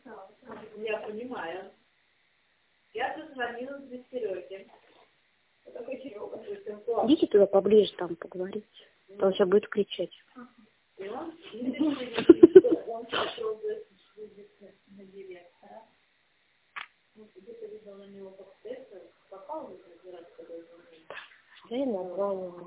Я понимаю. Я тут звонила для Сереги. Вот такой Серега. Идите туда поближе, там поговорить. Он сейчас будет кричать. И он пришел на директора. Где-то видел на него попал, разбираться, когда он Я название.